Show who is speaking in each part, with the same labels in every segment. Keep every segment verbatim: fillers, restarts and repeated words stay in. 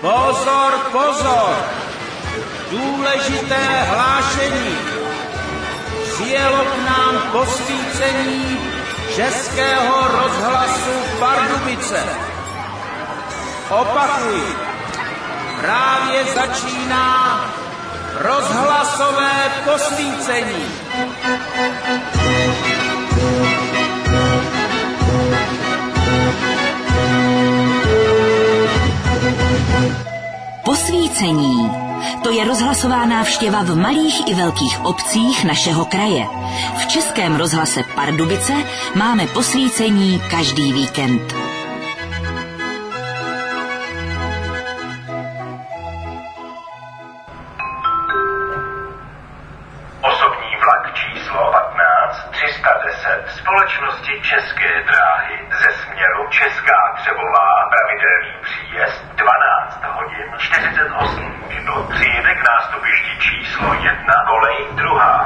Speaker 1: Pozor, pozor! Důležité hlášení. Přijelo k nám posvícení Českého rozhlasu Pardubice. Opakuji, právě začíná rozhlasové posvícení.
Speaker 2: Posvícení. To je rozhlasová návštěva v malých i velkých obcích našeho kraje. V Českém rozhlase Pardubice máme posvícení každý víkend.
Speaker 3: Osobní vlak číslo patnáct tři sta deset společnosti České dráhy ze směru Česká Třebová, pravidelný příjezd dvanáct hodin čtyřicet osm minut. Přijede k nástupišti číslo jedna, kolej druhá.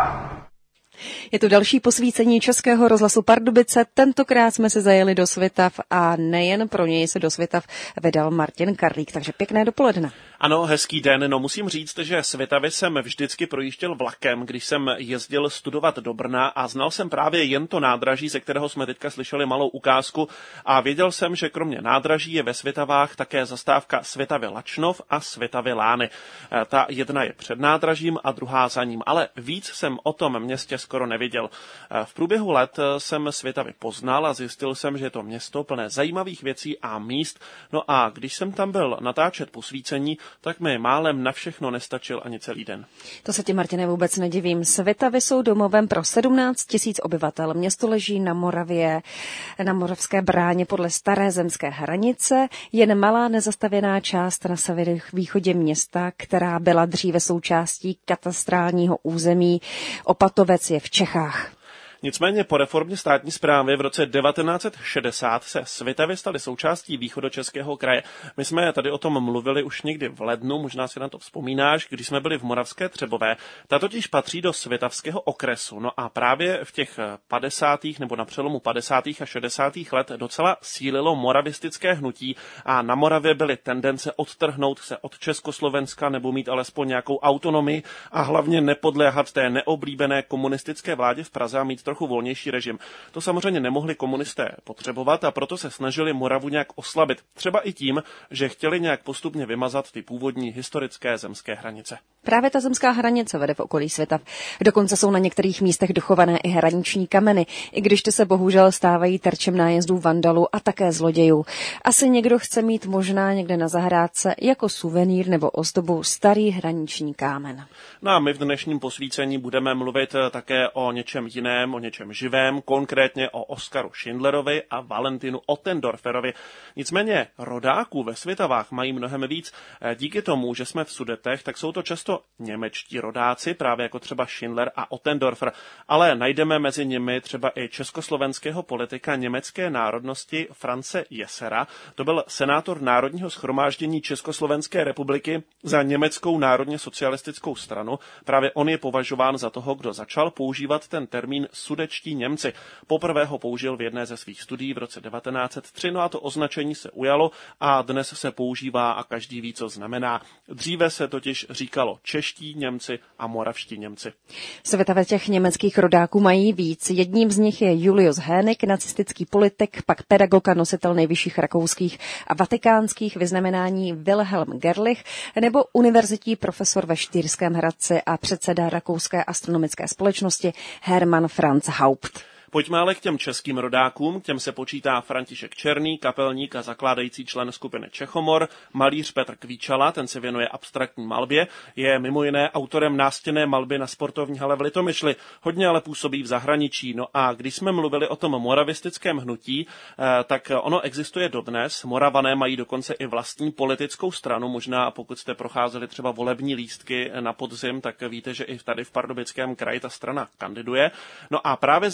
Speaker 4: Je to další posvícení Českého rozhlasu Pardubice. Tentokrát jsme se zajeli do Svitav a nejen pro něj se do Svitav vydal Martin Karlík, takže pěkné dopoledne.
Speaker 5: Ano, hezký den. No musím říct, že Svitavy jsem vždycky projížděl vlakem, když jsem jezdil studovat do Brna a znal jsem právě jen to nádraží, ze kterého jsme teďka slyšeli malou ukázku a věděl jsem, že kromě nádraží je ve Svitavách také zastávka Svitavy Lačnov a Svitavy Lány. Ta jedna je před nádražím a druhá za ním, ale víc jsem o tom městě skoro nevěděl. V průběhu let jsem Svitavy poznal a zjistil jsem, že je to město plné zajímavých věcí a míst. No a když jsem tam byl natáčet posvícení, tak mi málem na všechno nestačil ani celý den.
Speaker 4: To se ti, Martine, vůbec nedivím. Svitavy jsou domovem pro sedmnáct tisíc obyvatel. Město leží na Moravě, na Moravské bráně podle staré zemské hranice. Jen malá nezastavěná část na severovýchodě města, která byla dříve součástí katastrálního území Opatovec, je v Čechách.
Speaker 5: Nicméně po reformě státní správy v roce devatenáct set šedesát se Svitavy staly součástí Východočeského kraje. My jsme tady o tom mluvili už někdy v lednu, možná si na to vzpomínáš, když jsme byli v Moravské Třebové. Ta totiž patří do Svitavského okresu. No a právě v těch padesátých nebo na přelomu padesátých a šedesátých let docela sílilo moravistické hnutí a na Moravě byly tendence odtrhnout se od Československa nebo mít alespoň nějakou autonomii a hlavně nepodléhat té neoblíbené komunistické vládě v Praze a mít trochu volnější režim. To samozřejmě nemohli komunisté potřebovat a proto se snažili Moravu nějak oslabit. Třeba i tím, že chtěli nějak postupně vymazat ty původní historické zemské hranice.
Speaker 4: Právě ta zemská hranice vede v okolí Svitav. Dokonce jsou na některých místech dochované i hraniční kameny, i když ty se bohužel stávají terčem nájezdů vandalů a také zlodějů. Asi někdo chce mít možná někde na zahrádce jako suvenýr nebo ozdobu starý hraniční kámen.
Speaker 5: No a my v dnešním posvícení budeme mluvit také o něčem jiném, o něčem živém, konkrétně o Oskaru Schindlerovi a Valentinu Ottendorferovi. Nicméně rodáků ve Svitavách mají mnohem víc. Díky tomu, že jsme v Sudetech, tak jsou to často němečtí rodáci, právě jako třeba Schindler a Ottendorfer, ale najdeme mezi nimi třeba i československého politika německé národnosti France Jessera. To byl senátor Národního shromáždění Československé republiky za německou národně socialistickou stranu. Právě on je považován za toho, kdo začal používat ten termín sudečtí Němci. Poprvé ho použil v jedné ze svých studií v roce devatenáct set tři, no a to označení se ujalo a dnes se používá a každý ví, co znamená. Dříve se totiž říkalo čeští Němci a moravští Němci.
Speaker 4: Svitavy těch německých rodáků mají víc. Jedním z nich je Julius Hönig, nacistický politik, pak pedagog a nositel nejvyšších rakouských a vatikánských vyznamenání Wilhelm Gerlich, nebo univerzitní profesor ve Štýrském Hradci a předseda Rakouské astronomické společnosti Hermann Franz Haupt.
Speaker 5: Pojďme ale k těm českým rodákům, k těm se počítá František Černý, kapelník a zakládající člen skupiny Čechomor, malíř Petr Kvíčala, ten se věnuje abstraktní malbě, je mimo jiné autorem nástěnné malby na sportovní hale v Litomyšli, hodně ale působí v zahraničí. No a když jsme mluvili o tom moravistickém hnutí, tak ono existuje dodnes, Moravané mají dokonce i vlastní politickou stranu, možná pokud jste procházeli třeba volební lístky na podzim, tak víte, že i tady v Pardubickém kraji ta strana kandiduje. No a právě za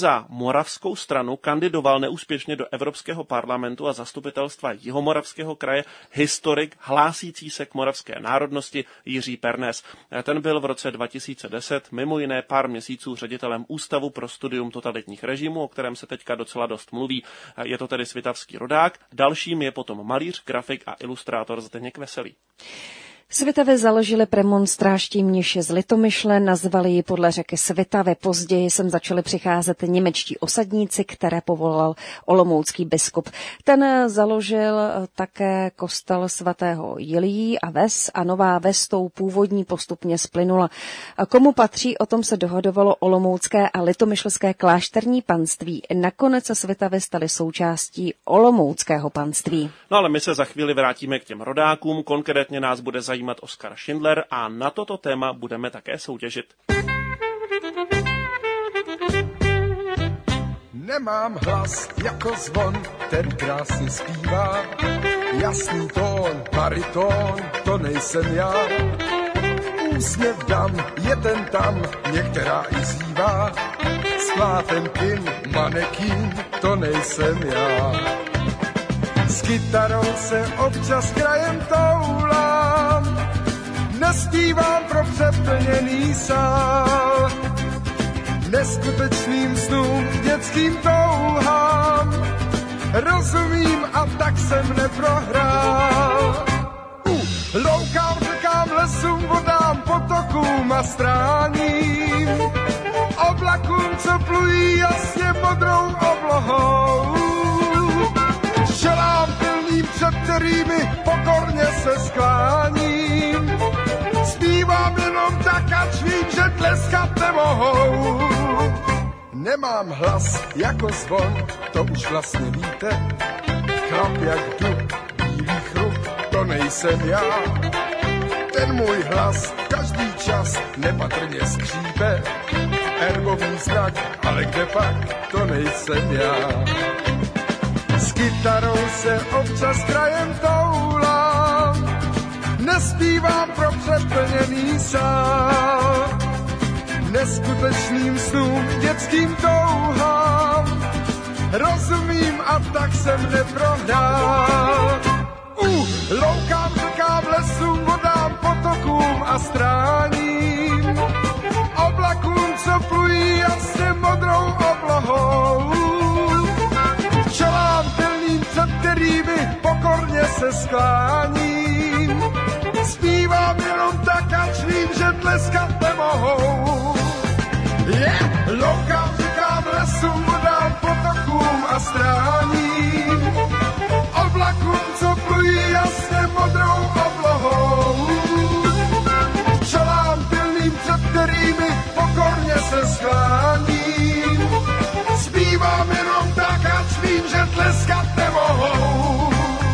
Speaker 5: moravskou stranu kandidoval neúspěšně do Evropského parlamentu a zastupitelstva Jihomoravského kraje historik hlásící se k moravské národnosti Jiří Pernes. Ten byl v roce dva tisíce deset mimo jiné pár měsíců ředitelem Ústavu pro studium totalitních režimů, o kterém se teďka docela dost mluví. Je to tedy svitavský rodák. Dalším je potom malíř, grafik a ilustrátor Zdeněk Veselý.
Speaker 4: Svitavy založili premonstráští mniši z Litomyšle, nazvali ji podle řeky Svitavy. Později sem začali přicházet němečtí osadníci, které povolal olomoucký biskup. Ten založil také kostel svatého Jiljí a Ves a Nová Ves tou původní postupně splynula. A komu patří, o tom se dohodovalo olomoucké a litomyšlské klášterní panství. Nakonec se Svitavy staly součástí olomouckého panství.
Speaker 5: No ale my se za chvíli vrátíme k těm rodákům, konkrétně nás bude zajímat zajímat Oskar Schindler a na toto téma budeme také soutěžit.
Speaker 6: Nemám hlas jako zvon, ten krásně zpívá. Jasný tón, baritón, to nejsem já. Úsměv dám, je ten tam, některá i zývá. Sklátem kin, manekín, to nejsem já. S kytarou se občas krajem toulám, nespívám pro přeplněný sál. Neskutečným snům, dětským touhám, rozumím a tak jsem neprohrál. Uh, loukám, řekám, lesům, vodám, potokům a stráním, oblakům, co plují jasně modrou oblohou. Čelám pilným, před kterými pokorně se skláním. Zpívám jenom tak, ač vím, že tleskat nemohou. Nemám hlas jako zvon, to už vlastně víte. Chlap jak dub, bílý chrup, to nejsem já. Ten můj hlas každý čas nepatrně skřípe. Erbový znak, ale kde pak, to nejsem já. S kytarou se občas krajem toulám, nespívám pro přeplněný sál. Neskutečným snům, dětským touhám, rozumím a tak jsem neprohrál. Uh, loukám, řekám, lesům, vodám, potokům a stráním, oblakům, co plují jasně modrou oblohou. Čelám pilným, před kterými pokorně se skláním. Zpívám jenom tak, ač vím, že tleskat nemohou. Yeah! Loukám, říkám, lesům, vodám, potokům a stráním, oblakům, co plují jasně modrou oblohou. Čelám pilným, před kterými pokorně se skláním. Zpívám jenom tak, ač vím, že tleskat nemohou.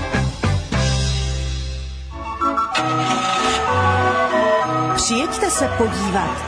Speaker 2: Přijeďte se podívat.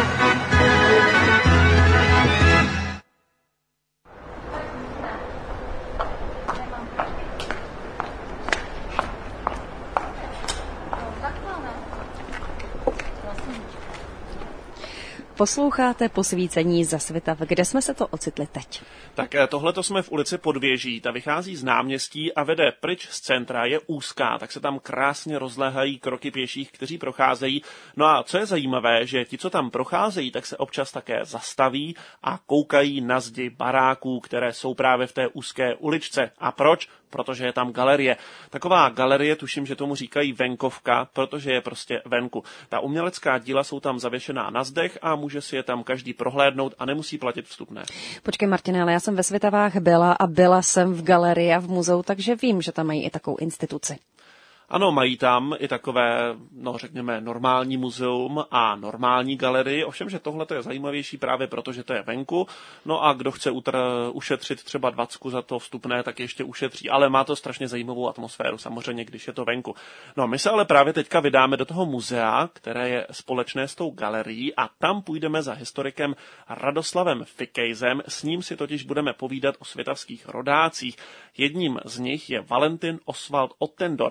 Speaker 4: Posloucháte Posvícení za Svitav. Kde jsme se to ocitli teď?
Speaker 5: Tak tohleto jsme v ulici Podvěží, ta vychází z náměstí a vede pryč z centra, je úzká, tak se tam krásně rozléhají kroky pěších, kteří procházejí. No a co je zajímavé, že ti, co tam procházejí, tak se občas také zastaví a koukají na zdi baráků, které jsou právě v té úzké uličce. A proč? Protože je tam galerie. Taková galerie, tuším, že tomu říkají venkovka, protože je prostě venku. Ta umělecká díla jsou tam zavěšená na zdech a může si je tam každý prohlédnout a nemusí platit vstupné.
Speaker 4: Počkej, Martine, ale já jsem ve Svitavách byla a byla jsem v galerii a v muzeu, takže vím, že tam mají i takovou instituci.
Speaker 5: Ano, mají tam i takové, no řekněme, normální muzeum a normální galerii, ovšem, že tohle je zajímavější právě proto, že to je venku, no a kdo chce utr- ušetřit třeba dvacku za to vstupné, tak ještě ušetří, ale má to strašně zajímavou atmosféru, samozřejmě, když je to venku. No a my se ale právě teďka vydáme do toho muzea, které je společné s tou galerií a tam půjdeme za historikem Radoslavem Fikejzem, s ním si totiž budeme povídat o svitavských rodácích. Jedním z nich je Valentin Oswald Ottendorfer, velký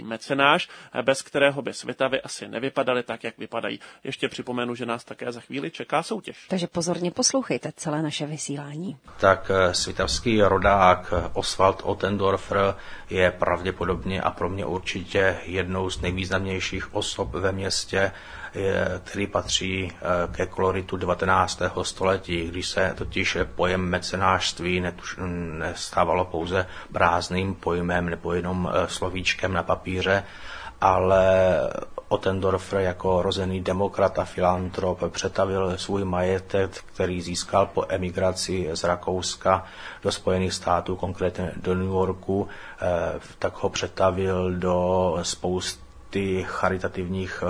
Speaker 5: velký mecenáš, bez kterého by Svitavy asi nevypadaly tak, jak vypadají. Ještě připomenu, že nás také za chvíli čeká soutěž.
Speaker 4: Takže pozorně poslouchejte celé naše vysílání.
Speaker 7: Tak svitavský rodák Oswald Ottendorfer je pravděpodobně a pro mě určitě jednou z nejvýznamnějších osob ve městě, který patří ke koloritu devatenáctého století, když se totiž pojem mecenášství nestávalo pouze prázdným pojmem nebo jenom slovíčkem na papíře, ale Ottendorfer jako rozený demokrat a filantrop přetavil svůj majetek, který získal po emigraci z Rakouska do Spojených států, konkrétně do New Yorku, tak ho přetavil do spousty charitativních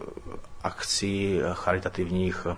Speaker 7: akcí, charitativních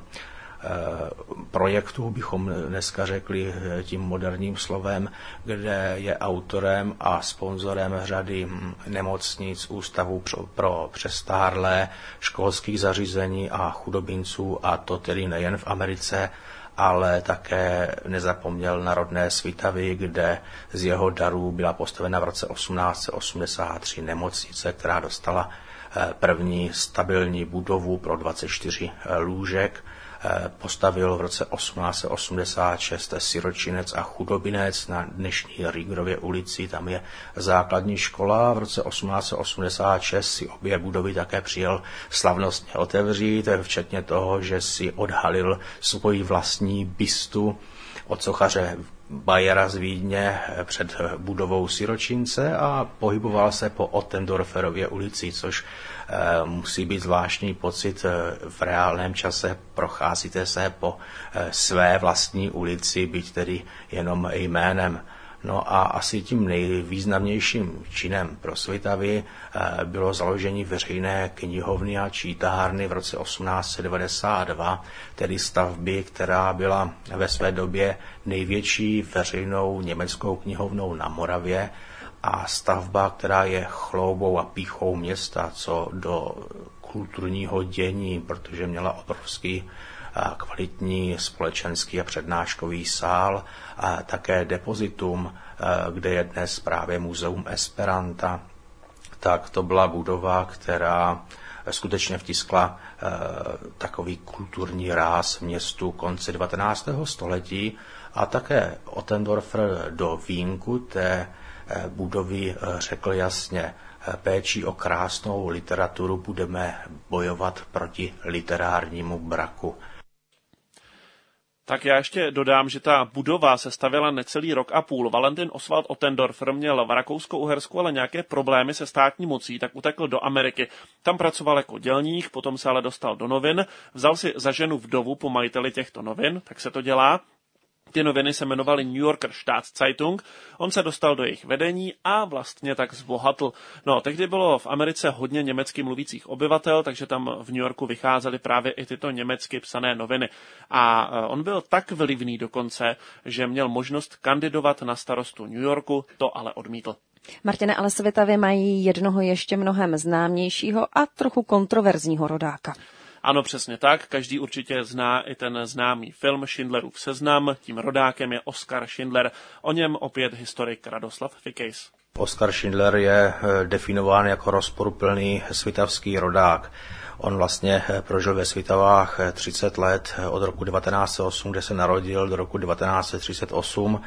Speaker 7: projektů, bychom dneska řekli tím moderním slovem, kde je autorem a sponzorem řady nemocnic, ústavů pro přestárlé, školských zařízení a chudobinců, a to tedy nejen v Americe, ale také nezapomněl na rodné Svitavy, kde z jeho darů byla postavena v roce osmnáct set osmdesát tři nemocnice, která dostala první stabilní budovu pro dvacet čtyři lůžek. Postavil v roce osmnáct set osmdesát šest siročinec a chudobinec na dnešní Rýgrově ulici. Tam je základní škola. V roce osmnáct set osmdesát šest si obě budovy také přijel slavnostně otevřít, včetně toho, že si odhalil svoji vlastní bystu od sochaře Bayera z Vídně před budovou siročince a pohyboval se po Ottendorferově ulici, což e, musí být zvláštní pocit. V reálném čase procházíte se po e, své vlastní ulici, byť tedy jenom jménem. No a asi tím nejvýznamnějším činem pro Svitavy bylo založení veřejné knihovny a čítárny v roce osmnáct set devadesát dva, tedy stavby, která byla ve své době největší veřejnou německou knihovnou na Moravě, a stavba, která je chloubou a pýchou města co do kulturního dění, protože měla obrovský kvalitní společenský a přednáškový sál a také depozitum, kde je dnes právě Muzeum Esperanta. Tak to byla budova, která skutečně vtiskla takový kulturní ráz městu konce devatenáctého století, a také Ottendorfer do vínku té budovy řekl jasně: péčí o krásnou literaturu budeme bojovat proti literárnímu braku.
Speaker 5: Tak já ještě dodám, že ta budova se stavěla necelý rok a půl. Valentin Oswald Ottendorfer měl v Rakousku-Uhersku ale nějaké problémy se státní mocí, tak utekl do Ameriky. Tam pracoval jako dělník, potom se ale dostal do novin, vzal si za ženu vdovu po majiteli těchto novin, tak se to dělá. Ty noviny se jmenovaly New Yorker Staatszeitung, on se dostal do jejich vedení a vlastně tak zbohatl. No, tehdy bylo v Americe hodně německy mluvících obyvatel, takže tam v New Yorku vycházely právě i tyto německy psané noviny. A on byl tak vlivný dokonce, že měl možnost kandidovat na starostu New Yorku, to ale odmítl.
Speaker 4: Martine, ale Svitavy mají jednoho ještě mnohem známějšího a trochu kontroverzního rodáka.
Speaker 5: Ano, přesně tak. Každý určitě zná i ten známý film Schindlerův seznam. Tím rodákem je Oskar Schindler. O něm opět historik Radoslav Fikejs.
Speaker 7: Oskar Schindler je definován jako rozporuplný svitavský rodák. On vlastně prožil ve Svitavách třicet let, od roku devatenáct set osm, kde se narodil, do roku devatenáct set třicet osm,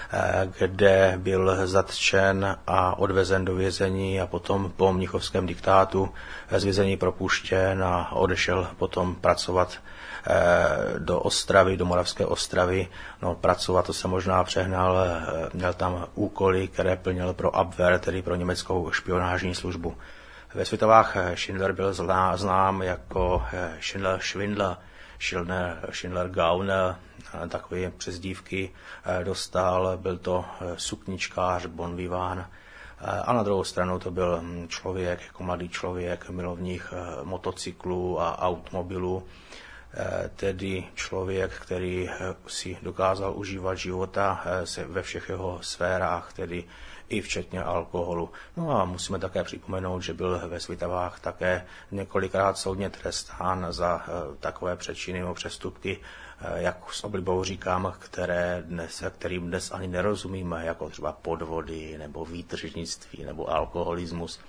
Speaker 7: kde byl zatčen a odvezen do vězení a potom po mnichovském diktátu z vězení propuštěn a odešel potom pracovat do Ostravy, do Moravské Ostravy. No, pracovat, to se možná přehnal, měl tam úkoly, které plnil pro Abwehr, tedy pro německou špionážní službu. Ve Svitavách Schindler byl znám jako Schindler Schwindler, Schindler, Schindler Gauner, takové přezdívky dostal, byl to sukničkář, bon vivant, a na druhou stranu to byl člověk, jako mladý člověk, milovník motocyklů a automobilů, tedy člověk, který si dokázal užívat života ve všech jeho sférách, tedy i včetně alkoholu. No a musíme také připomenout, že byl ve Svitavách také několikrát soudně trestán za takové přečiny nebo přestupky, jak s oblibou říkám, které dnes, kterým dnes ani nerozumíme, jako třeba podvody nebo výtržnictví nebo alkoholismus.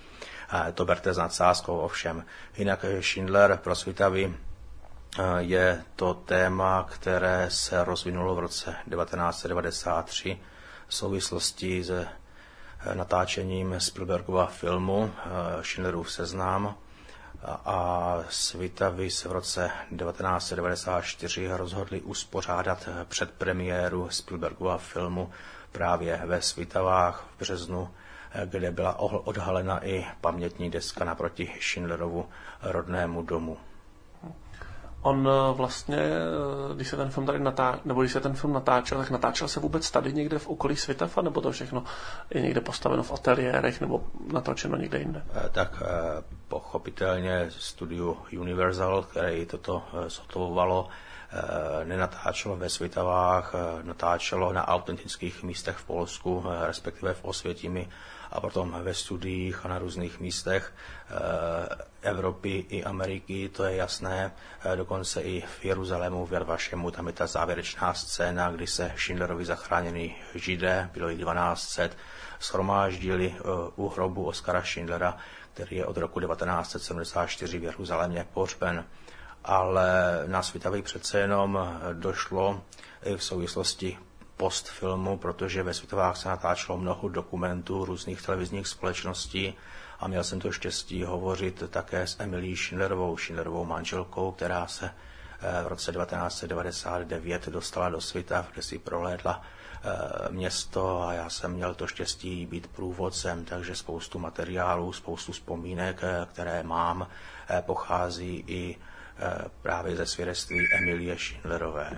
Speaker 7: To berte s nadsázkou ovšem. Jinak Schindler pro svitavy je to téma, které se rozvinulo v roce devatenáct set devadesát tři v souvislosti s natáčením Spielbergova filmu Schindlerův seznam a svitavy se v roce devatenáct set devadesát čtyři rozhodli uspořádat předpremiéru Spielbergova filmu právě ve Svitavách v březnu, kde byla odhalena i pamětní deska naproti Schindlerovu rodnému domu.
Speaker 5: On vlastně, když se ten film tady natáčel, nebo když se ten film natáčel, tak natáčel se vůbec tady někde v okolí Svitav, nebo to všechno je někde postaveno v ateliérech, nebo natočeno někde jinde?
Speaker 7: Tak pochopitelně studio Universal, které toto zhotovovalo, nenatáčelo ve Svitavách, natáčelo na autentických místech v Polsku, respektive v Osvětimi, a potom ve studiích a na různých místech Evropy i Ameriky, to je jasné, dokonce i v Jeruzalému, v Yad Vašemu, tam je ta závěrečná scéna, kdy se Schindlerovi zachráněný Židé, bylo jich dvanáct set, shromáždili u hrobu Oskara Schindlera, který je od roku devatenáct set sedmdesát čtyři v Jeruzalémě pohřben. Ale na Svitavy přece jenom došlo i v souvislosti postfilmu, protože ve Svitavách se natáčelo mnoho dokumentů různých televizních společností a měl jsem to štěstí hovořit také s Emilí Schindlerovou, Schindlerovou manželkou, která se v roce devatenáct set devadesát devět dostala do Svitav, kde si prohlédla město a já jsem měl to štěstí být průvodcem, takže spoustu materiálů, spoustu vzpomínek, které mám, pochází i právě ze svědectví Emilie Schindlerové.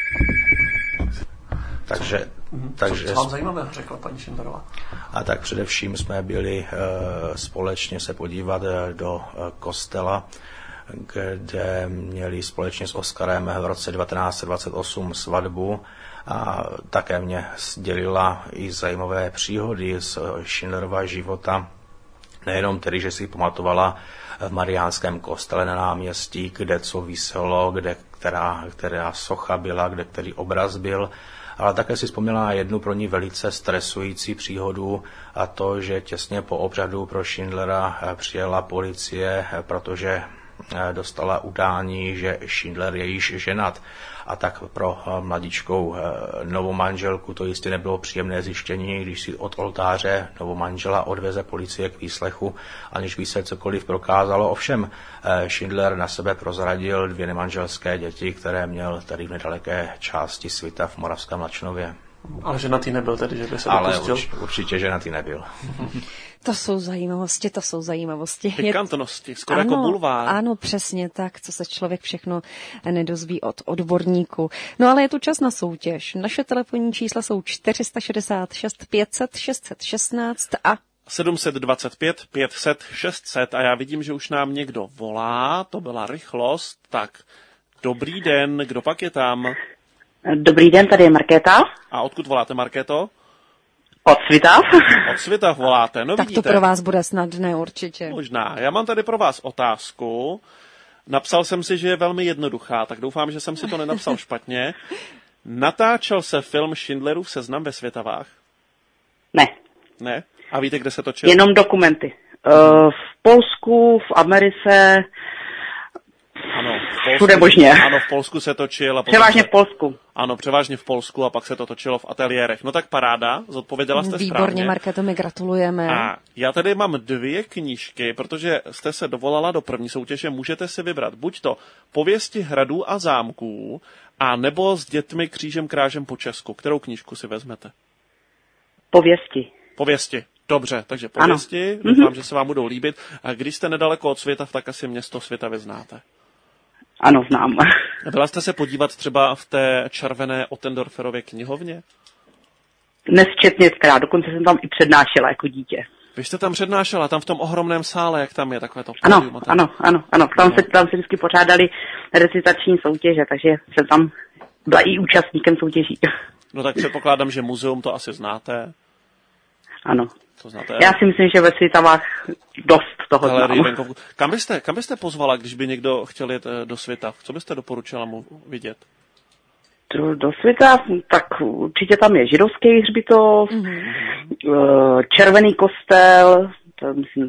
Speaker 7: Takže,
Speaker 5: co,
Speaker 7: takže,
Speaker 5: co vám zajímavého řekla paní Schindlerová?
Speaker 7: A tak především jsme byli e, společně se podívat do e, kostela, kde měli společně s Oskarem v roce devatenáct set dvacet osm svatbu a také mě sdělila i zajímavé příhody z Schindlerova života. Nejenom tedy, že si pamatovala v Mariánském kostele na náměstí, kde co viselo, kde která, která socha byla, kde který obraz byl, ale také si vzpomněla na jednu pro ní velice stresující příhodu, a to, že těsně po obřadu pro Schindlera přijela policie, protože dostala udání, že Schindler je již ženat. A tak pro mladičkou novou manželku to jistě nebylo příjemné zjištění, když si od oltáře novou manžela odveze policie k výslechu, aniž by se cokoliv prokázalo. Ovšem Schindler na sebe prozradil dvě nemanželské děti, které měl tady v nedaleké části Svitav v Moravském Mlačnově.
Speaker 5: Ale ženatý nebyl tedy, že by se
Speaker 7: Ale
Speaker 5: dopustil?
Speaker 7: urč, určitě ženatý nebyl.
Speaker 4: To jsou zajímavosti, to jsou zajímavosti.
Speaker 5: Pikantnosti, skoro
Speaker 4: ano,
Speaker 5: jako bulvár.
Speaker 4: Ano, přesně tak, co se člověk všechno nedozví od odborníků. No ale je tu čas na soutěž. Naše telefonní čísla jsou čtyři šedesát šest pět set šest set šestnáct a
Speaker 5: sedm set dvacet pět pět set šest set a já vidím, že už nám někdo volá, to byla rychlost. Tak, dobrý den, kdo pak je tam?
Speaker 8: Dobrý den, tady je Markéta.
Speaker 5: A odkud voláte, Markéto?
Speaker 8: Od Svitav.
Speaker 5: Od Svitav voláte, no
Speaker 4: tak
Speaker 5: vidíte.
Speaker 4: To pro vás bude snadné určitě.
Speaker 5: Možná. Já mám tady pro vás otázku. Napsal jsem si, že je velmi jednoduchá, tak doufám, že jsem si to nenapsal špatně. Natáčel se film Schindlerův seznam ve Svitavách?
Speaker 8: Ne.
Speaker 5: Ne? A víte, kde se točil?
Speaker 8: Jenom dokumenty. Uh, v Polsku, v Americe,
Speaker 5: ano, v Polsku,
Speaker 8: všude možně.
Speaker 5: Ano, v Polsku se točil. A
Speaker 8: převážně
Speaker 5: se,
Speaker 8: v Polsku.
Speaker 5: Ano, převážně v Polsku a pak se to točilo v ateliérech. No tak paráda, zodpověděla jste
Speaker 4: Výborně,
Speaker 5: správně.
Speaker 4: Markéto, my gratulujeme.
Speaker 5: A já tady mám dvě knížky, protože jste se dovolala do první soutěže, můžete si vybrat buď to Pověsti hradů a zámků, a nebo S dětmi křížem krážem po Česku. Kterou knížku si vezmete?
Speaker 8: Pověsti.
Speaker 5: Pověsti. Dobře, takže pověsti, ano. Doufám, mm-hmm. že se vám budou líbit. A když jste nedaleko od Svitav, tak asi město Svitavy znáte.
Speaker 8: Ano, znám.
Speaker 5: Byla jste se podívat třeba v té červené Ottendorferově knihovně?
Speaker 8: Nesčetněkrát, dokonce jsem tam i přednášela jako dítě.
Speaker 5: Vy jste tam přednášela, tam v tom ohromném sále, jak tam je takové to?
Speaker 8: Ano, ano, ano, ano. Tam, no. se, tam se vždycky pořádali recitační soutěže, takže jsem tam byla i účastníkem soutěží.
Speaker 5: No tak předpokládám, že muzeum to asi znáte.
Speaker 8: Ano.
Speaker 5: To znáte?
Speaker 8: Já si myslím, že ve Svitavách dost toho znám.
Speaker 5: Kam byste, kam byste pozvala, když by někdo chtěl jet do Svitav? Co byste doporučila mu vidět?
Speaker 8: Do, do Svitav, tak určitě tam je židovský hřbitov, mm-hmm. červený kostel, to myslím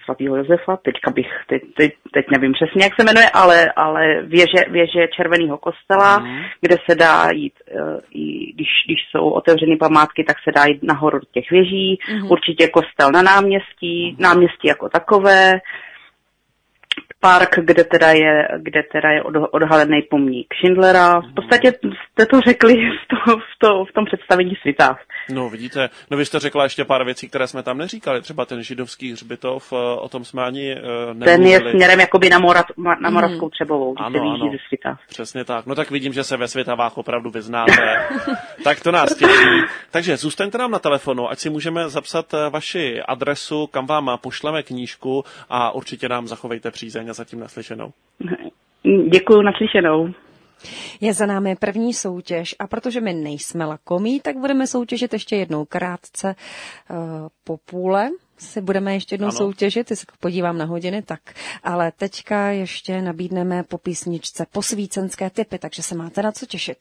Speaker 8: svatého Josefa, teďka bych, teď, teď, teď nevím přesně, jak se jmenuje, ale, ale věže, věže Červeného kostela, mm. kde se dá jít, i když, když jsou otevřené památky, tak se dá jít nahoru do těch věží, mm. určitě kostel na náměstí, mm. náměstí jako takové, park, kde teda je, kde teda je odhalený pomník Schindlera. V podstatě jste to řekli v, to, v, to, v tom představení Svitav.
Speaker 5: No vidíte, no vy jste řekla ještě pár věcí, které jsme tam neříkali, třeba ten židovský hřbitov, o tom jsme ani nemluvili.
Speaker 8: Ten je směrem jakoby na, Morav, na Moravskou mm. Třebovou, když
Speaker 5: ano,
Speaker 8: se vyjíždí
Speaker 5: ano,
Speaker 8: ze Svitav.
Speaker 5: Přesně tak, no tak vidím, že se ve Svitavách opravdu vyznáte. Tak to nás těší. Takže zůstaňte nám na telefonu, ať si můžeme zapsat vaši adresu, kam vám pošleme knížku a určitě nám zachovejte přízeň a zatím naslyšenou.
Speaker 8: Děkuju, naslyšenou.
Speaker 4: Je za námi první soutěž a protože my nejsme lakomí, tak budeme soutěžit ještě jednou krátce uh, po půle. Si budeme ještě jednou ano. soutěžit, jestli podívám na hodiny, tak. Ale teďka ještě nabídneme po písničce posvícenské tipy, takže se máte na co těšit.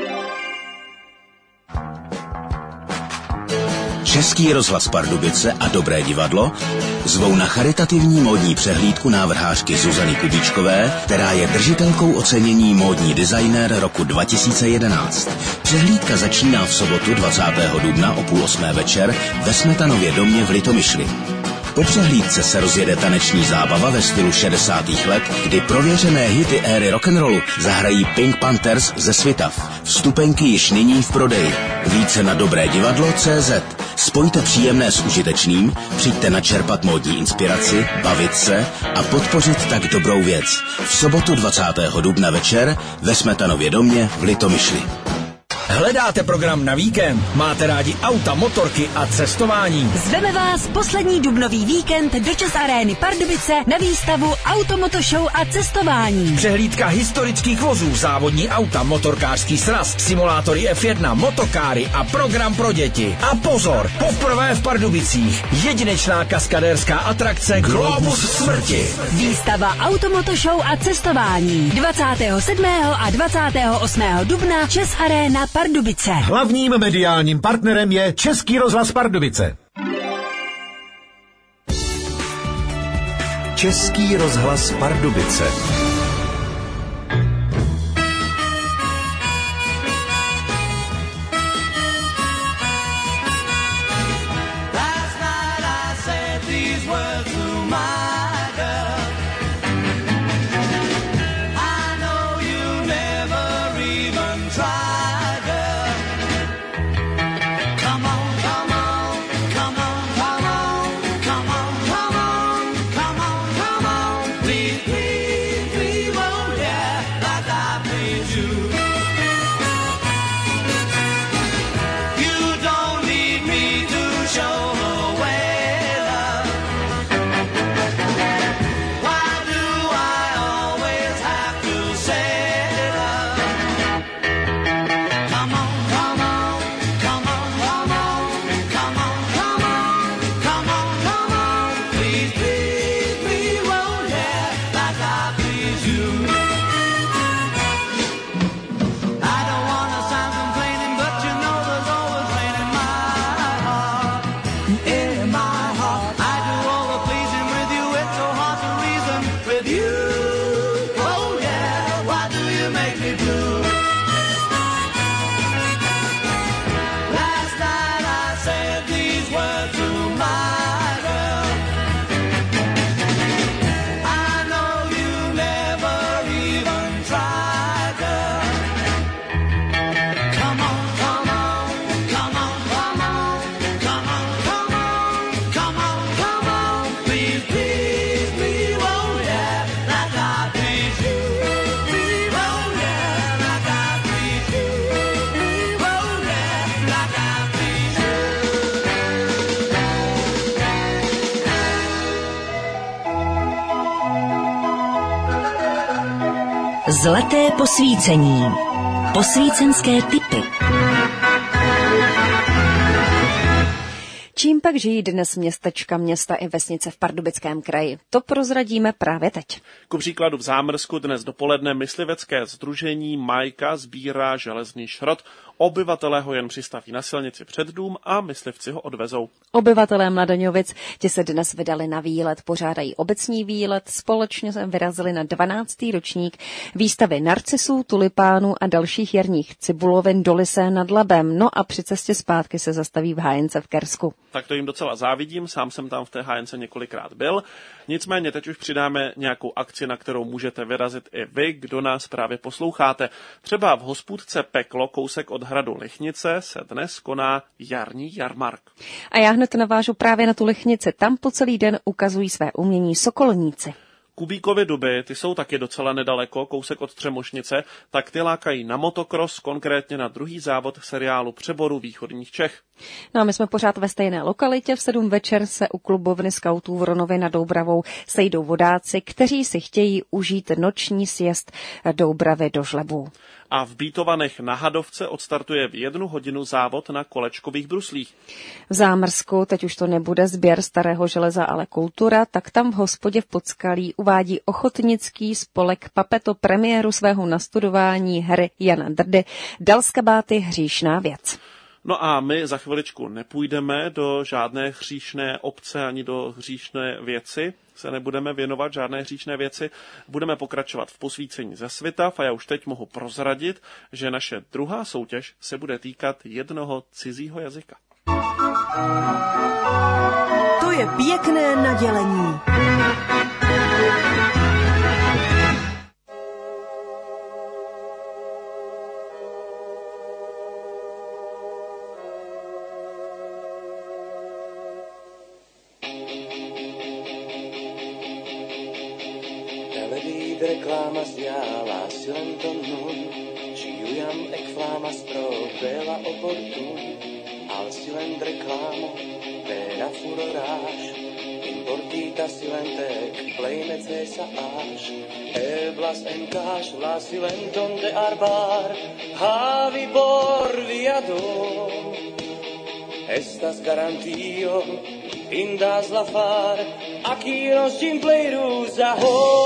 Speaker 9: Český rozhlas Pardubice a Dobré divadlo zvou na charitativní módní přehlídku návrhářky Zuzany Kubíčkové, která je držitelkou ocenění módní designér roku dva tisíce jedenáct. Přehlídka začíná v sobotu dvacátého dubna o půl osmé večer ve Smetanově domě v Litomyšli. Po přehlídce se rozjede taneční zábava ve stylu šedesátých let, kdy prověřené hity éry rock'n'rollu zahrají Pink Panthers ze Svitav. Vstupenky již nyní v prodeji. Více na dobré divadlo tečka cé zet. Spojte příjemné s užitečným, přijďte načerpat módní inspiraci, bavit se a podpořit tak dobrou věc. V sobotu dvacátého dubna večer ve Smetanově domě v Litomyšli.
Speaker 10: Hledáte program na víkend? Máte rádi auta, motorky a cestování?
Speaker 2: Zveme vás poslední dubnový víkend do Čes Arény Pardubice na výstavu Automoto-show a cestování.
Speaker 10: Přehlídka historických vozů, závodní auta, motorkářský sraz, simulátory F jedna, motokáry a program pro děti. A pozor, poprvé v Pardubicích jedinečná kaskadérská atrakce Globus smrti.
Speaker 2: Výstava Automoto-show a cestování dvacátého sedmého a dvacátého osmého dubna Čes Aréna Pardubice.
Speaker 11: Hlavním mediálním partnerem je Český rozhlas Pardubice. Český rozhlas Pardubice.
Speaker 2: Zlaté posvícení. Posvícenské tipy.
Speaker 4: Čím pak žijí dnes městečka, města i vesnice v Pardubickém kraji? To prozradíme právě teď.
Speaker 5: Ku příkladu v Zámrsku dnes dopoledne myslivecké sdružení Majka sbírá železný šrot. Obyvatelé ho jen přistaví na silnici před dům a myslivci ho odvezou.
Speaker 4: Obyvatelé Mladeňovic ti se dnes vydali na výlet, pořádají obecní výlet, společně se vyrazili na dvanáctý ročník výstavy narcisů, tulipánů a dalších jarních cibulovin do Lysé nad Labem. No a při cestě zpátky se zastaví v hájence v Kersku.
Speaker 5: Tak to jim docela závidím, sám jsem tam v té hájence několikrát byl. Nicméně teď už přidáme nějakou akci, na kterou můžete vyrazit i vy, kdo nás právě posloucháte. Třeba v hospůdce Peklo, kousek od hradu Lichnice, se dnes koná jarní jarmark.
Speaker 4: A já hned navážu právě na tu Lichnici. Tam po celý den ukazují své umění sokolníci.
Speaker 5: Kubíkovy duby, ty jsou taky docela nedaleko, kousek od Třemošnice, tak ty lákají na motokros, konkrétně na druhý závod seriálu Přeboru východních Čech.
Speaker 4: No a my jsme pořád ve stejné lokalitě. V sedm večer se u klubovny skautů v Ronově nad Doubravou sejdou vodáci, kteří si chtějí užít noční sjezd Doubravy do žlebů.
Speaker 5: A v Bítovanech na Hadovce odstartuje v jednu hodinu závod na kolečkových bruslích.
Speaker 4: V Zámrsku teď už to nebude sběr starého železa, ale kultura, tak tam v hospodě v Podskalí uvádí ochotnický spolek Papeto premiéru svého nastudování hry Jana Drdy Dal z kabáty hříšná věc.
Speaker 5: No a my za chviličku nepůjdeme do žádné hříšné obce ani do hříšné věci, se nebudeme věnovat žádné hříšné věci, budeme pokračovat v posvícení ze Svitav a já už teď mohu prozradit, že naše druhá soutěž se bude týkat jednoho cizího jazyka.
Speaker 12: To je pěkné nadělení.
Speaker 13: Reklaamas jäällä silenton nun, ciuiam ec flamas pro bella opportun, al silent reclamo, vera furorash, importita silentec, pleine cesa ash, eblas en cash, la silenton de arbar, havi por viador, estas garantio, indas la far, aquí los gimpleirus a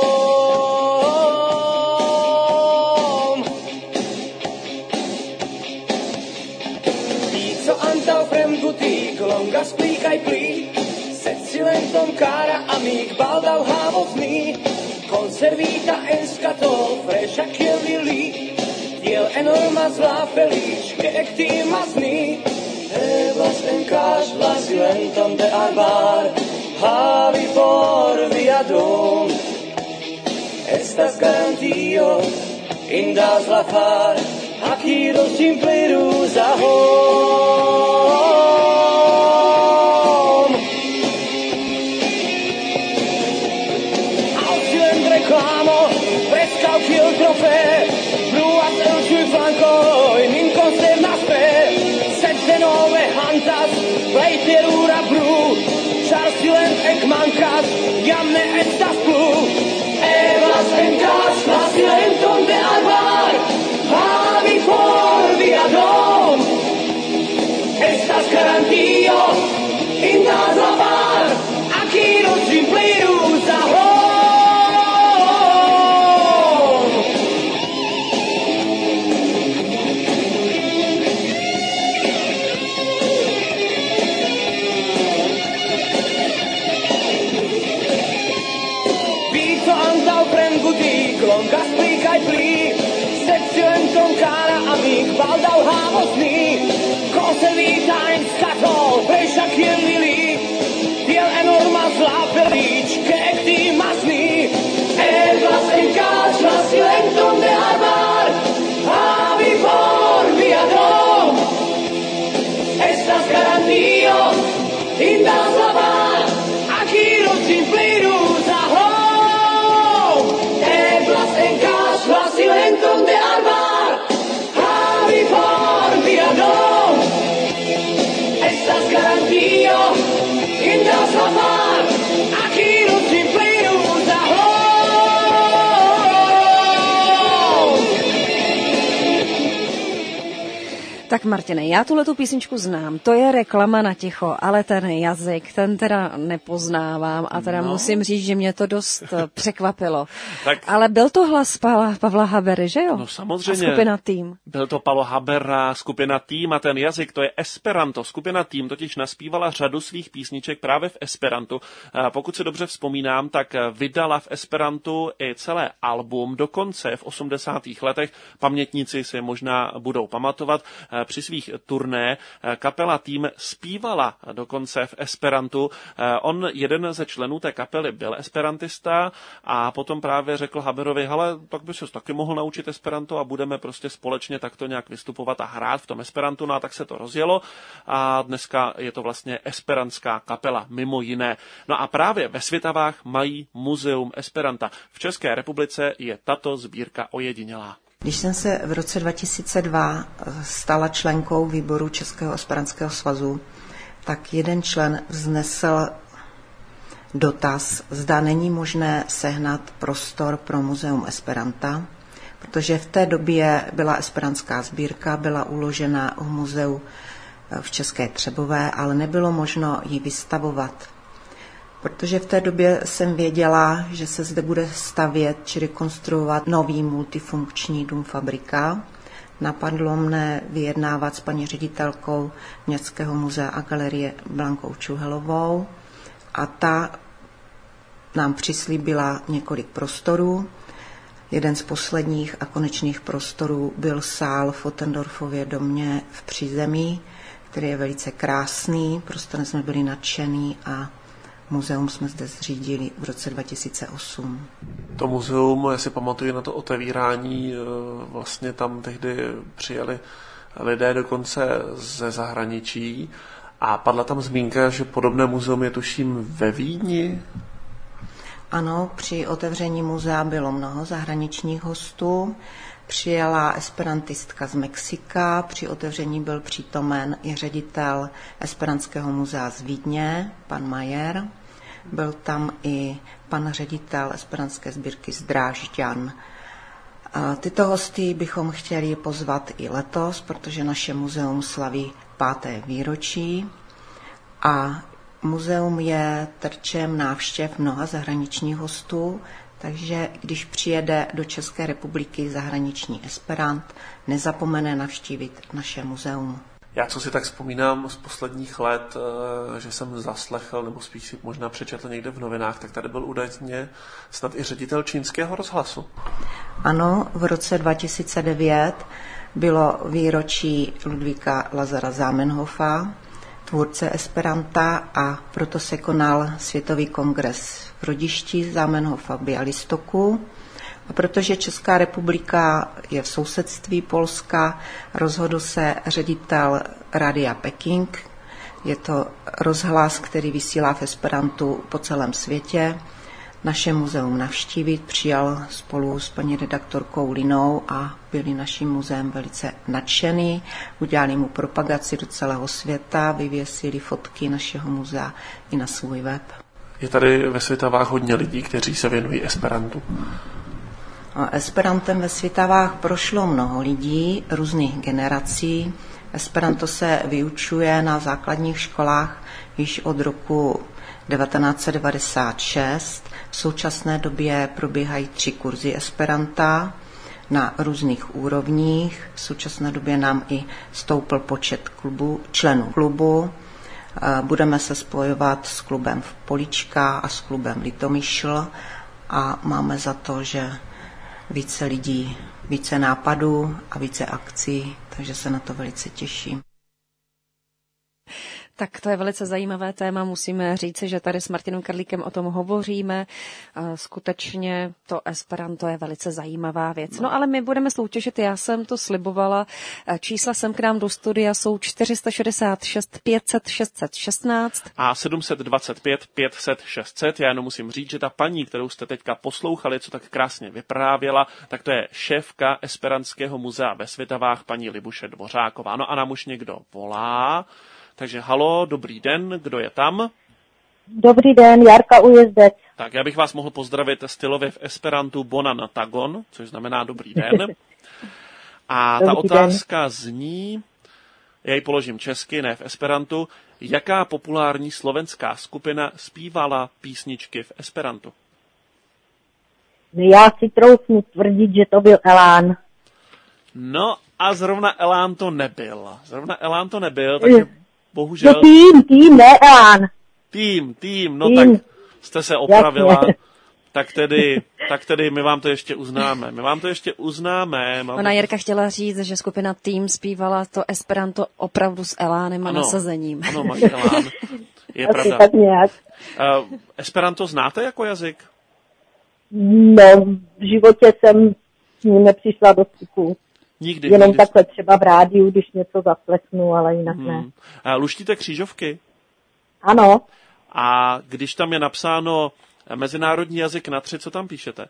Speaker 13: home. Pizzo antau frem butik, longas pli kai pli, sed silentom cara amic baldau havos mi, conservita en scatol, fresha kiel lili, tiel enormas la felic, che ectimas ni, eblas en cash la silentom de arbar, havi por viadum, estas garantio, indas la far, aquí los simplerus a home. Al silent reclamo, prescau kiel trofé, bruas el sui flanco, in min consternas pe, sed de nove hantas, pleiterura bru, char silent ec mancas, jam ne estas plu. Eblas en cas, la silenton de arbar, havi for viadom. Estas garantio, indas la bar, aquí los simplerus a home. Longas pli kai pli, sed silenton cara amic baldau havos ni, conservita in scatol, fresha kiel lili, tiel enormas la felic, che ectimas ni, eblas en cas la silenton de arbar, havi por viadom, estas garantio, indas la bar, aquí los simplerus a home. En cas la silenton de arbar, havi por viadom, estas garantio, indas la bar, aquí los
Speaker 4: Tak Martine, já tuhletu písničku znám, to je reklama na ticho, ale ten jazyk, ten teda nepoznávám a teda no. musím říct, že mě to dost překvapilo. Tak... Ale byl to hlas Pavla, Pavla Habery, že jo?
Speaker 5: No samozřejmě.
Speaker 4: A skupina Tým.
Speaker 5: Byl to Pavlo Habera, skupina Tým a ten jazyk, to je Esperanto. Skupina Tým totiž naspívala řadu svých písniček právě v Esperantu. Pokud si dobře vzpomínám, tak vydala v Esperantu i celé album, dokonce v osmdesátých letech. Pamětníci si možná budou pamatovat. Při svých turné kapela Tým zpívala dokonce v Esperantu. On, jeden ze členů té kapely, byl esperantista a potom právě řekl Haberovi, hele, tak by ses taky mohl naučit Esperanto a budeme prostě společně takto nějak vystupovat a hrát v tom Esperantu. No a tak se to rozjelo a dneska je to vlastně esperantská kapela, mimo jiné. No a právě ve Svitavách mají muzeum Esperanta. V České republice je tato sbírka ojedinělá.
Speaker 14: Když jsem se v roce dva tisíce dva stala členkou výboru Českého esperantského svazu, tak jeden člen vznesl dotaz, zda není možné sehnat prostor pro muzeum Esperanta, protože v té době byla esperantská sbírka, byla uložena v muzeu v České Třebové, ale nebylo možno ji vystavovat. Protože v té době jsem věděla, že se zde bude stavět či rekonstruovat nový multifunkční dům fabrika. Napadlo mne vyjednávat s paní ředitelkou Městského muzea a galerie Blankou Čuhelovou a ta nám přislíbila několik prostorů. Jeden z posledních a konečných prostorů byl sál v Ottendorfově domě v Přízemí, který je velice krásný, prostě jsme byli nadšení a muzeum jsme zde zřídili v roce dva tisíce osm.
Speaker 5: To muzeum, já si pamatuju na to otevírání, vlastně tam tehdy přijeli lidé dokonce ze zahraničí a padla tam zmínka, že podobné muzeum je tuším ve Vídni.
Speaker 14: Ano, při otevření muzea bylo mnoho zahraničních hostů. Přijela esperantistka z Mexika, při otevření byl přítomen i ředitel Esperantského muzea z Vídně, pan Majer. Byl tam i pan ředitel Esperantské sbírky z Drážďan. A tyto hosty bychom chtěli pozvat i letos, protože naše muzeum slaví páté výročí a muzeum je terčem návštěv mnoha zahraničních hostů, takže když přijede do České republiky zahraniční esperant, nezapomene navštívit naše muzeum.
Speaker 5: Já co si tak vzpomínám z posledních let, že jsem zaslechl, nebo spíš si možná přečetl někde v novinách, tak tady byl údajně snad i ředitel Čínského rozhlasu.
Speaker 14: Ano, v roce dva tisíce devět bylo výročí Ludvíka Lazara Zamenhofa, tvůrce Esperanta, a proto se konal Světový kongres v rodišti Zamenhofa v Bialystoku. A protože Česká republika je v sousedství Polska, rozhodl se ředitel Rádia Peking. Je to rozhlas, který vysílá v Esperantu po celém světě. Naše muzeum navštívit, přijal spolu s paní redaktorkou Linou a byli naším muzeem velice nadšený. Udělali mu propagaci do celého světa, vyvěsili fotky našeho muzea i na svůj web.
Speaker 5: Je tady ve Svitavách hodně lidí, kteří se věnují Esperantu.
Speaker 14: Esperantem ve Svitavách prošlo mnoho lidí, různých generací. Esperanto se vyučuje na základních školách již od roku devatenáct set devadesát šest. V současné době probíhají tři kurzy Esperanta na různých úrovních. V současné době nám i stoupl počet klubu, členů klubu. Budeme se spojovat s klubem v Polička a s klubem Litomyšl a máme za to, že více lidí, více nápadů a více akcí, takže se na to velice těším.
Speaker 4: Tak to je velice zajímavé téma, musíme říct, že tady s Martinem Karlíkem o tom hovoříme. Skutečně to Esperanto je velice zajímavá věc. No ale my budeme soutěžit, já jsem to slibovala. Čísla sem k nám do studia jsou čtyři šedesát šest pět set šest set šestnáct
Speaker 5: a sedm set dvacet pět pět set šest set. Já jenom musím říct, že ta paní, kterou jste teďka poslouchali, co tak krásně vyprávěla, tak to je šéfka Esperantského muzea ve Svitavách, paní Libuše Dvořáková. No a nám už někdo volá. Takže halo, dobrý den, kdo je tam?
Speaker 15: Dobrý den, Jarka Ujezdec.
Speaker 5: Tak já bych vás mohl pozdravit stylově v Esperantu Bonan Tagon, což znamená dobrý den. A ta
Speaker 15: dobrý
Speaker 5: otázka den. Zní, Já ji položím česky, ne v esperantu. Jaká populární slovenská skupina zpívala písničky v esperantu?
Speaker 15: Já si troufnu tvrdit, že to byl Elán.
Speaker 5: No a zrovna Elán to nebyl. Zrovna Elán to nebyl, takže bohužel...
Speaker 15: No tým, tým, ne Elán.
Speaker 5: Tým, tým, no
Speaker 15: tým.
Speaker 5: Tak jste se opravila.
Speaker 15: Jasně.
Speaker 5: Tak tedy, tak tedy my vám to ještě uznáme. My vám to ještě uznáme. Mám
Speaker 4: Ona
Speaker 5: to...
Speaker 4: Jirka chtěla říct, že skupina Tým zpívala to esperanto opravdu s elánem a
Speaker 5: ano,
Speaker 4: nasazením.
Speaker 5: Ano, mají elán. Je
Speaker 15: Asi
Speaker 5: pravda.
Speaker 15: tak nějak.
Speaker 5: Uh, esperanto znáte jako jazyk?
Speaker 15: No, v životě jsem s ním nepřišla do styku.
Speaker 5: Nikdy.
Speaker 15: Jenom
Speaker 5: nikdy.
Speaker 15: takhle třeba v rádiu, když něco zaslechnu, ale jinak hmm. ne.
Speaker 5: Uh, luštíte křížovky?
Speaker 15: Ano.
Speaker 5: A když tam je napsáno mezinárodní jazyk na tři, co tam píšete?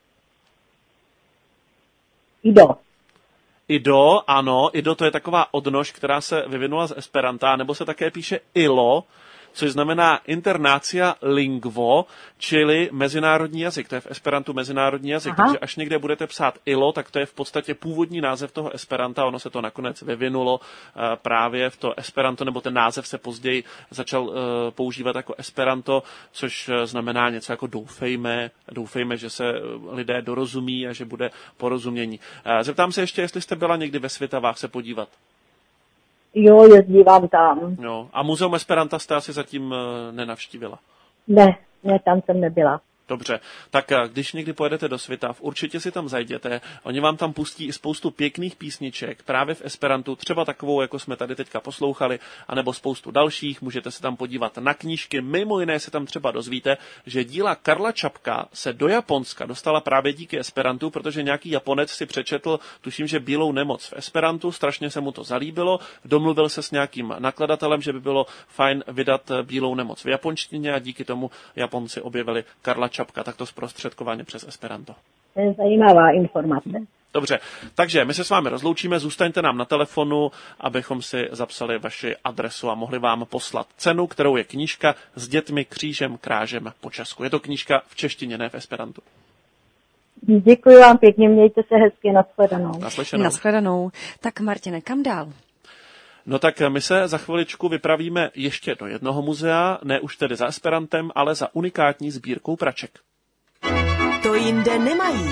Speaker 15: Ido.
Speaker 5: Ido, ano, Ido to je taková odnož, která se vyvinula z esperanta, nebo se také píše Ilo, což znamená Internacia Lingvo, čili mezinárodní jazyk. To je v esperantu mezinárodní jazyk. Aha. Takže až někde budete psát Ilo, tak to je v podstatě původní název toho esperanta. Ono se to nakonec vyvinulo uh, právě v to esperanto, nebo ten název se později začal uh, používat jako esperanto, což uh, znamená něco jako doufejme, doufejme, že se lidé dorozumí a že bude porozumění. Uh, zeptám se ještě, jestli jste byla někdy ve Svitavách se podívat.
Speaker 15: Jo, jezdívám tam.
Speaker 5: Jo. A Muzeum Esperanta jste asi zatím nenavštívila?
Speaker 15: Ne, ne, tam jsem nebyla.
Speaker 5: Dobře, tak když někdy pojedete do Svitav, určitě si tam zajděte. Oni vám tam pustí i spoustu pěkných písniček právě v esperantu, třeba takovou, jako jsme tady teďka poslouchali, anebo spoustu dalších. Můžete se tam podívat na knížky. Mimo jiné se tam třeba dozvíte, že díla Karla Čapka se do Japonska dostala právě díky esperantu, protože nějaký Japonec si přečetl, tuším, že Bílou nemoc v esperantu, strašně se mu to zalíbilo, domluvil se s nějakým nakladatelem, že by bylo fajn vydat Bílou nemoc v japonštině a díky tomu Japonci objevili Karla Čapka, takto zprostředkovaně přes esperanto.
Speaker 15: To je zajímavá informace.
Speaker 5: Dobře, takže my se s vámi rozloučíme, zůstaňte nám na telefonu, abychom si zapsali vaši adresu a mohli vám poslat cenu, kterou je knížka S dětmi křížem krážem po Česku. Je to knížka v češtině, ne v esperantu.
Speaker 15: Děkuji vám pěkně, mějte se hezky, nashledanou.
Speaker 5: Naslyšenou.
Speaker 4: Nashledanou. Tak Martine, kam dál?
Speaker 5: No tak my se za chviličku vypravíme ještě do jednoho muzea, ne už tedy za esperantem, ale za unikátní sbírkou praček.
Speaker 12: To jinde nemají.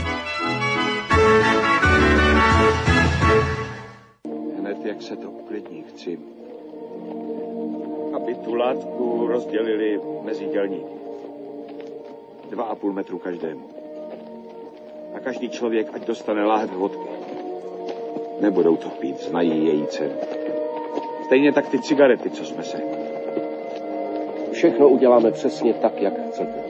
Speaker 16: Hned jak se to uklidní, chci, aby tu látku rozdělili mezi dělníky. Dva a půl metru každému. A každý člověk, ať dostane láhev vodky. Nebudou to pít, znají její cenu. Stejně tak ty cigarety, co jsme se.
Speaker 17: Všechno uděláme přesně tak, jak chcete.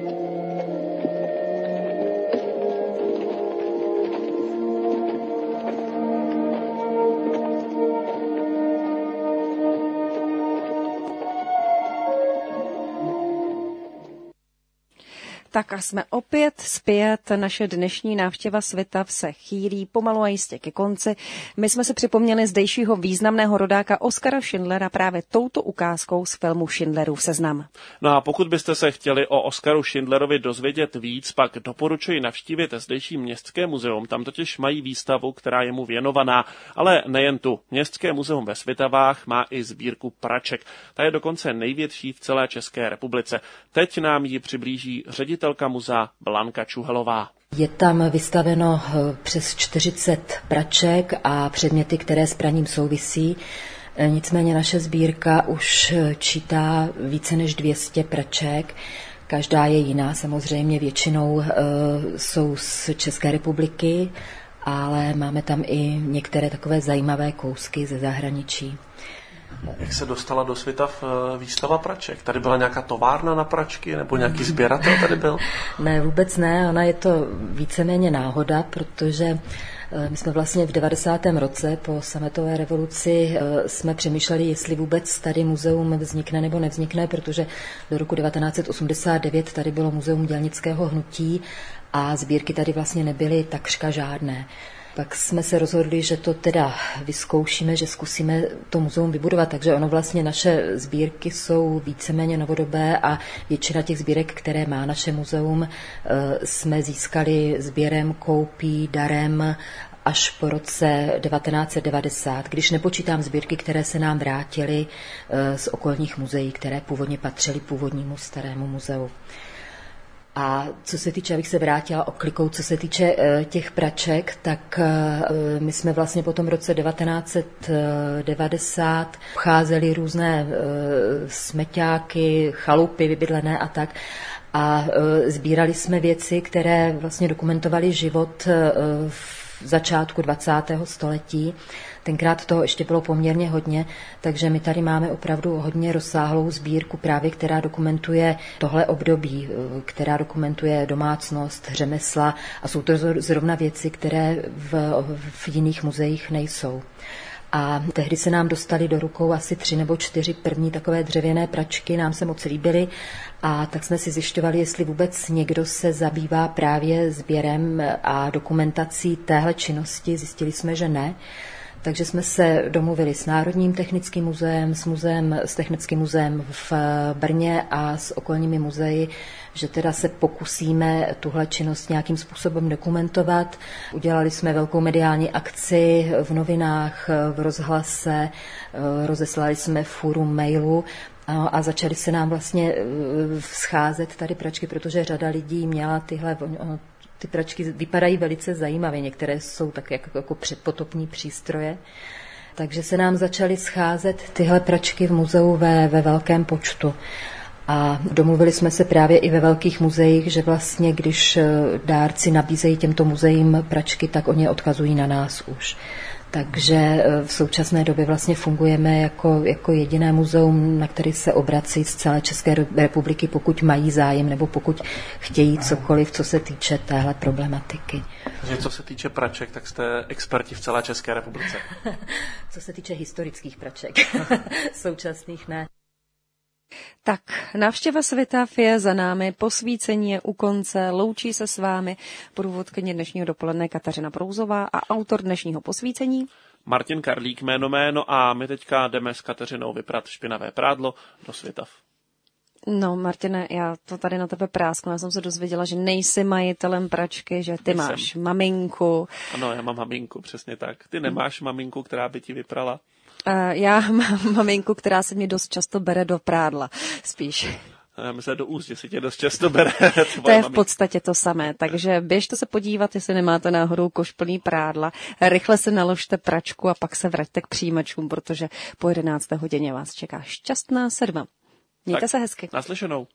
Speaker 4: Tak a jsme opět zpět. Naše dnešní návštěva Svitav se chýlí pomalu a jistě ke konci. My jsme si připomněli zdejšího významného rodáka Oskara Schindlera právě touto ukázkou z filmu Schindlerův seznam.
Speaker 5: No a pokud byste se chtěli o Oskaru Schindlerovi dozvědět víc, pak doporučuji navštívit zdejší městské muzeum. Tam totiž mají výstavu, která je mu věnovaná, ale nejen tu. Městské muzeum ve Svitavách má i sbírku praček. Ta je dokonce největší v celé České republice. Teď nám ji přiblíží ředitel muzea Blanka Čuhelová.
Speaker 18: Je tam vystaveno přes čtyřicet praček a předměty, které s praním souvisí. Nicméně naše sbírka už čítá více než dvě stě praček. Každá je jiná, samozřejmě většinou jsou z České republiky, ale máme tam i některé takové zajímavé kousky ze zahraničí.
Speaker 5: Jak se dostala do Svitav výstava praček? Tady byla nějaká továrna na pračky nebo nějaký sběratel tady byl?
Speaker 18: Ne, vůbec ne. Ona je to víceméně náhoda, protože my jsme vlastně v devadesátém roce po sametové revoluci jsme přemýšleli, jestli vůbec tady muzeum vznikne nebo nevznikne, protože do roku devatenáct set osmdesát devět tady bylo muzeum dělnického hnutí a sbírky tady vlastně nebyly takřka žádné. Pak jsme se rozhodli, že to teda vyzkoušíme, že zkusíme to muzeum vybudovat, takže ono vlastně naše sbírky jsou víceméně novodobé a většina těch sbírek, které má naše muzeum, jsme získali sběrem, koupí, darem až po roce devatenáct set devadesát, když nepočítám sbírky, které se nám vrátily z okolních muzeí, které původně patřily původnímu starému muzeu. A co se týče, abych se vrátila oklikou, co se týče těch praček, tak my jsme vlastně po tom roce devatenáct set devadesát obcházeli různé smeťáky, chalupy vybydlené a tak. A sbírali jsme věci, které vlastně dokumentovaly život v začátku dvacátého století. Tenkrát toho ještě bylo poměrně hodně, takže my tady máme opravdu hodně rozsáhlou sbírku právě, která dokumentuje tohle období, která dokumentuje domácnost, řemesla a jsou to zrovna věci, které v, v jiných muzeích nejsou. A tehdy se nám dostaly do rukou asi tři nebo čtyři první takové dřevěné pračky, nám se moc líbily a tak jsme si zjišťovali, jestli vůbec někdo se zabývá právě sběrem a dokumentací téhle činnosti. Zjistili jsme, že ne. Takže jsme se domluvili s Národním technickým muzeem, s, muzeem, s Technickým muzeem v Brně a s okolními muzeji, že teda se pokusíme tuhle činnost nějakým způsobem dokumentovat. Udělali jsme velkou mediální akci v novinách, v rozhlase, rozeslali jsme fůru mailů a začaly se nám vlastně scházet tady pračky, protože řada lidí měla tyhle... Ty pračky vypadají velice zajímavě, některé jsou tak jako, jako předpotopní přístroje. Takže se nám začaly scházet tyhle pračky v muzeu ve, ve velkém počtu. A domluvili jsme se právě i ve velkých muzeích, že vlastně když dárci nabízejí těmto muzeím pračky, tak oni je odkazují na nás už. Takže v současné době vlastně fungujeme jako, jako jediné muzeum, na který se obrací z celé České republiky, pokud mají zájem nebo pokud chtějí cokoliv, co se týče téhle problematiky.
Speaker 5: Takže co se týče praček, tak jste experti v celé České republice.
Speaker 18: Co se týče historických praček, současných ne.
Speaker 4: Tak, návštěva Svitav je za námi, posvícení je u konce, loučí se s vámi průvodkyně dnešního dopoledne Kateřina Prouzová a autor dnešního posvícení
Speaker 5: Martin Karlík jméno jméno a my teďka jdeme s Kateřinou vyprat špinavé prádlo do Svitav.
Speaker 4: No, Martine, já to tady na tebe prásknu. Já jsem se dozvěděla, že nejsi majitelem pračky, že ty
Speaker 5: Nejsem.
Speaker 4: Máš maminku.
Speaker 5: Ano, já mám maminku, přesně tak. Ty nemáš maminku, která by ti vyprala?
Speaker 4: Uh, já mám maminku, která se mě dost často bere do prádla, spíš.
Speaker 5: Já myslím do úst, že si tě dost často bere.
Speaker 4: To je v podstatě to samé, takže běžte se podívat, jestli nemáte náhodou koš plný prádla. Rychle se naložte pračku a pak se vraťte k přijímačům, protože po jedenácté hodině vás čeká šťastná sedma. Mějte
Speaker 5: tak,
Speaker 4: se hezky.
Speaker 5: Naslyšenou.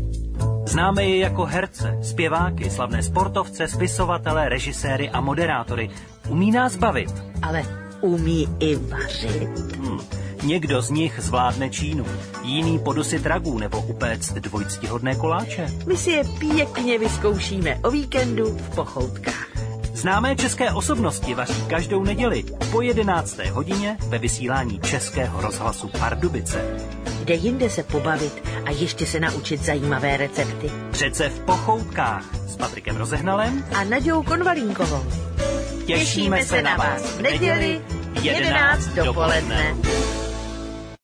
Speaker 19: Známe je jako herce, zpěváky, slavné sportovce, spisovatele, režiséry a moderátory. Umí nás bavit.
Speaker 20: Ale umí i vařit.
Speaker 19: Hmm. Někdo z nich zvládne Čínu, jiný podusit ragů nebo upéct dvojctihodné koláče.
Speaker 20: My si je pěkně vyzkoušíme o víkendu v Pochoutkách.
Speaker 19: Známé české osobnosti vaří každou neděli po jedenácté hodině ve vysílání Českého rozhlasu Pardubice.
Speaker 20: Kde jinde se pobavit a ještě se naučit zajímavé recepty.
Speaker 19: Přece v Pochoutkách s Patrikem Rozehnalem
Speaker 20: a Naďou Konvalínkovou.
Speaker 19: Těšíme se na vás v neděli jedenáct dopoledne.